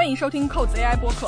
欢迎收听扣子 AI 播客。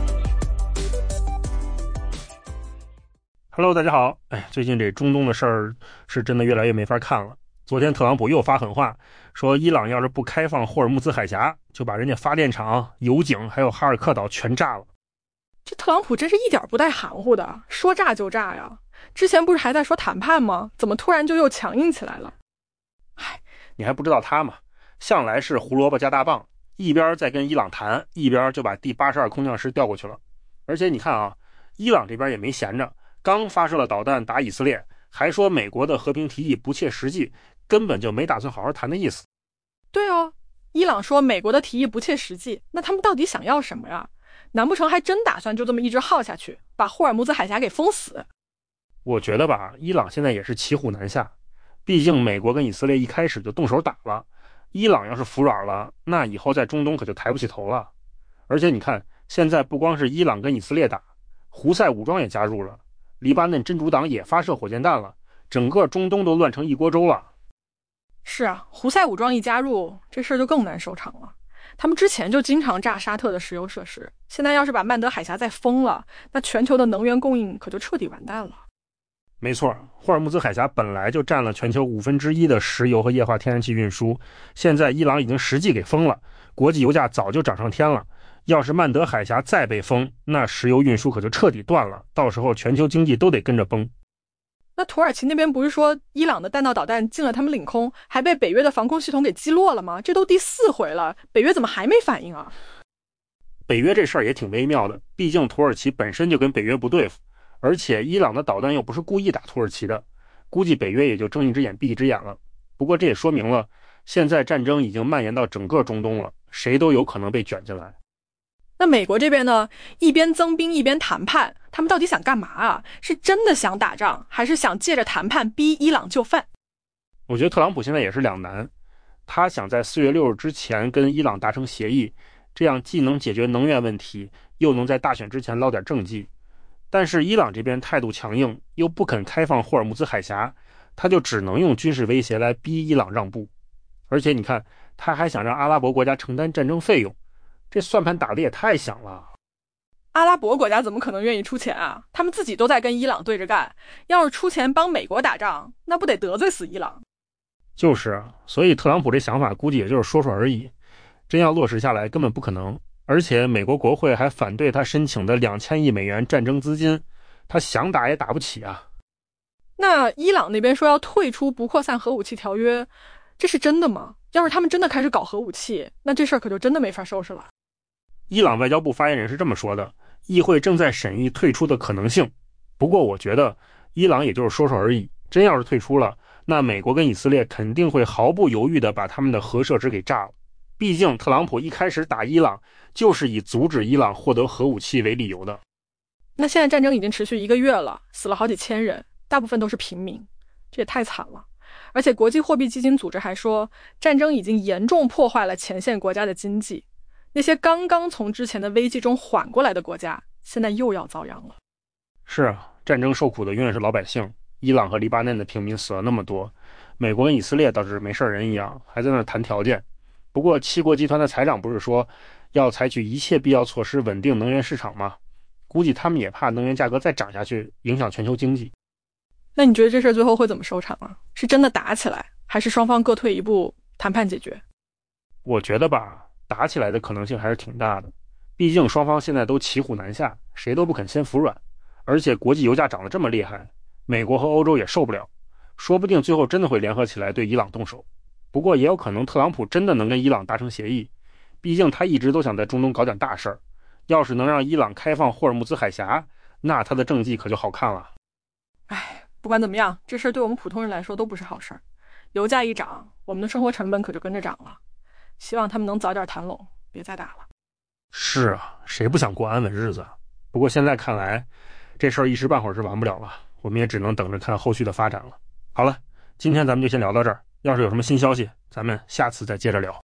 Hello， 大家好。最近这中东的事儿是真的越来越没法看了。昨天特朗普又发狠话，说伊朗要是不开放霍尔木兹海峡，就把人家发电厂、油井还有哈尔克岛全炸了。 这特朗普真是一点不带含糊的，说炸就炸呀。之前不是还在说谈判吗？怎么突然就又强硬起来了？ 你还不知道他吗？向来是胡萝卜加大棒，一边在跟伊朗谈，一边就把第82空降师调过去了。而且你看啊，伊朗这边也没闲着，刚发射了导弹打以色列，还说美国的和平提议不切实际，根本就没打算好好谈的意思。 对哦，伊朗说美国的提议不切实际，那他们到底想要什么呀？难不成还真打算就这么一直耗下去，把霍尔木兹海峡给封死？ 我觉得吧，伊朗现在也是骑虎难下，毕竟美国跟以色列一开始就动手打了，伊朗要是服软了，那以后在中东可就抬不起头了。而且你看，现在不光是伊朗跟以色列打，胡塞武装也加入了，黎巴嫩真主党也发射火箭弹了，整个中东都乱成一锅粥了。 是啊，胡塞武装一加入，这事儿就更难收场了。他们之前就经常炸沙特的石油设施，现在要是把曼德海峡再封了，那全球的能源供应可就彻底完蛋了。 没错，霍尔木兹海峡本来就占了全球1/5的石油和液化天然气运输，现在伊朗已经实际给封了，国际油价早就涨上天了。要是曼德海峡再被封，那石油运输可就彻底断了，到时候全球经济都得跟着崩。 那土耳其那边不是说伊朗的弹道导弹进了他们领空，还被北约的防空系统给击落了吗？这都第4回了，北约怎么还没反应啊？ 北约这事儿也挺微妙的，毕竟土耳其本身就跟北约不对付，而且伊朗的导弹又不是故意打土耳其的，估计北约也就睁一只眼闭一只眼了。不过这也说明了，现在战争已经蔓延到整个中东了，谁都有可能被卷进来。 那美国这边呢，一边增兵一边谈判，他们到底想干嘛啊？是真的想打仗，还是想借着谈判逼伊朗就范？ 我觉得特朗普现在也是两难，他想在4月6日之前跟伊朗达成协议，这样既能解决能源问题，又能在大选之前捞点政绩。但是伊朗这边态度强硬，又不肯开放霍尔木兹海峡，他就只能用军事威胁来逼伊朗让步。而且你看，他还想让阿拉伯国家承担战争费用，这算盘打得也太响了。 阿拉伯国家怎么可能愿意出钱啊？他们自己都在跟伊朗对着干，要是出钱帮美国打仗，那不得得罪死伊朗？ 就是啊，所以特朗普这想法估计也就是说说而已，真要落实下来根本不可能。而且美国国会还反对他申请的2000亿美元战争资金，他想打也打不起啊。 那伊朗那边说要退出不扩散核武器条约，这是真的吗？要是他们真的开始搞核武器，那这事儿可就真的没法收拾了。 伊朗外交部发言人是这么说的，议会正在审议退出的可能性。不过我觉得伊朗也就是说说而已，真要是退出了，那美国跟以色列肯定会毫不犹豫地把他们的核设施给炸了。毕竟特朗普一开始打伊朗就是以阻止伊朗获得核武器为理由的。 那现在战争已经持续1个月了，死了好几千人，大部分都是平民，这也太惨了。而且国际货币基金组织还说，战争已经严重破坏了前线国家的经济，那些刚刚从之前的危机中缓过来的国家，现在又要遭殃了。 是啊，战争受苦的永远是老百姓。伊朗和黎巴嫩的平民死了那么多，美国跟以色列倒是没事人一样，还在那谈条件。不过七国集团的财长不是说要采取一切必要措施稳定能源市场吗？估计他们也怕能源价格再涨下去，影响全球经济。 那你觉得这事最后会怎么收场啊？是真的打起来，还是双方各退一步谈判解决？ 我觉得吧，打起来的可能性还是挺大的，毕竟双方现在都骑虎难下，谁都不肯先服软。而且国际油价涨得这么厉害，美国和欧洲也受不了，说不定最后真的会联合起来对伊朗动手。不过也有可能特朗普真的能跟伊朗达成协议，毕竟他一直都想在中东搞点大事儿。要是能让伊朗开放霍尔木兹海峡，那他的政绩可就好看了。 不管怎么样，这事儿对我们普通人来说都不是好事儿。油价一涨，我们的生活成本可就跟着涨了。希望他们能早点谈拢，别再打了。 是啊，谁不想过安稳日子？不过现在看来，这事儿一时半会儿是完不了了，我们也只能等着看后续的发展了。好了，今天咱们就先聊到这儿，要是有什么新消息，咱们下次再接着聊。